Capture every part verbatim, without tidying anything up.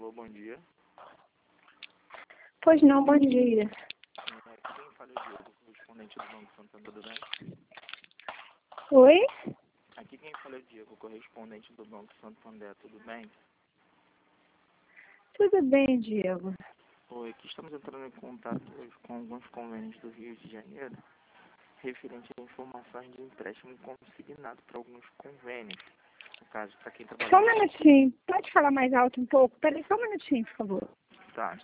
Alô, bom dia. Pois não, bom dia. É, quem fala é o Diego, correspondente do Banco Santander, tudo bem? Oi? Aqui quem fala é o Diego, correspondente do Banco Santander, tudo bem? Tudo bem, Diego. Oi, aqui estamos entrando em contato hoje com alguns convênios do Rio de Janeiro, referente a informações de empréstimo consignado para alguns convênios. No caso, para quem trabalha... Só um minutinho. Pode falar mais alto um pouco? Peraí, só um minutinho, por favor. Tá.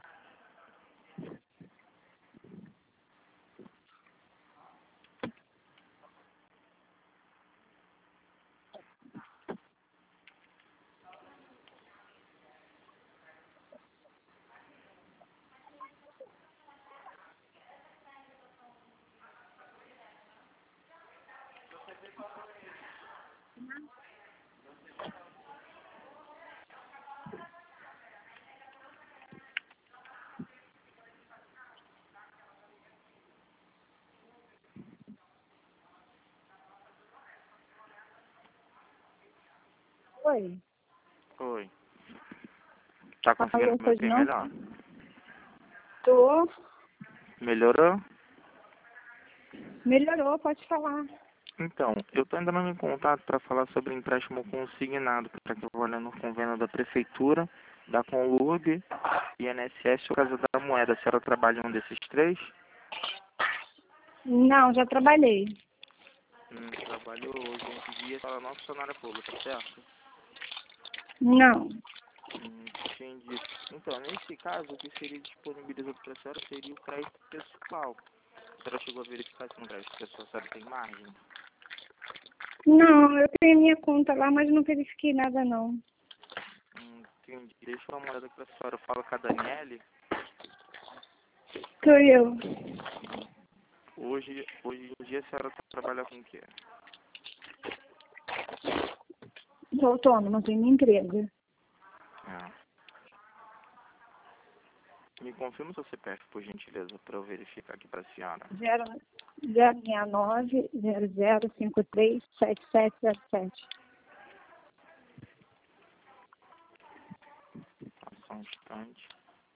Oi. Oi. Tá conseguindo Alô, me pois ouvir não? melhor? Tô. Melhorou? Melhorou, pode falar. Então, eu estou entrando em contato para falar sobre empréstimo consignado, para quem trabalha no convênio da Prefeitura, da Conlurb, I N S S ou Casa da Moeda. A senhora trabalha em um desses três? Não, já trabalhei. Hum, trabalhou hoje em dia para a nossa funcionária pública, certo? Não. Hum, entendi. Então, nesse caso, o que seria disponibilizado para a senhora seria o crédito pessoal. A senhora chegou a verificar se no crédito pessoal a senhora tem margem? Não, eu tenho minha conta lá, mas não verifiquei nada, não. Hum, entendi. Deixa eu dar uma olhada para a senhora. Eu falo com a Daniele. Sou eu. Hoje, hoje em dia a senhora trabalha com o quê? Sou autônoma, tenho minha empresa. Ah. Me confirma o seu C P F, por gentileza, para eu verificar aqui para a senhora. zero seis nove zero zero cinco três sete sete zero sete. Tá, só um instante.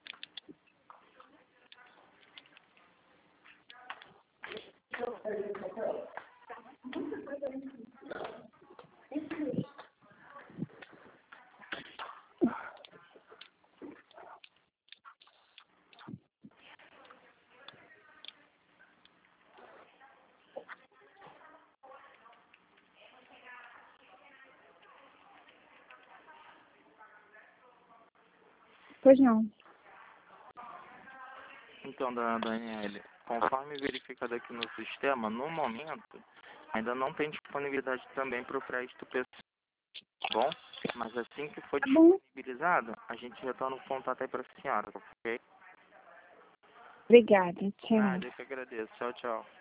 Pois não. Então, dona Daniele, conforme verificado aqui no sistema, no momento, ainda não tem disponibilidade também para o crédito pessoal, tá bom? Mas assim que for Tá bom. disponibilizado, a gente retorna o contato aí para a senhora, ok? Obrigada. Tchau. Nada, eu que agradeço. Tchau, tchau.